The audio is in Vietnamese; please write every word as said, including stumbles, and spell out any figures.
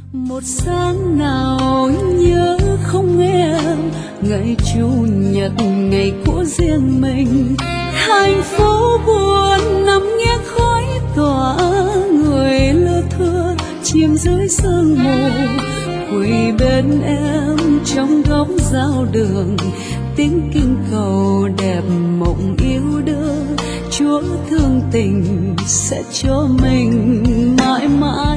Một sáng nào nhớ không em, ngày chủ nhật ngày của riêng mình, thành phố buồn nằm nghe khói tỏa, người lơ thưa chìm dưới sương mù, quỳ bên em trong góc giao đường, tiếng kinh cầu đẹp mộng yêu đương, Chúa thương tình sẽ cho mình mãi mãi.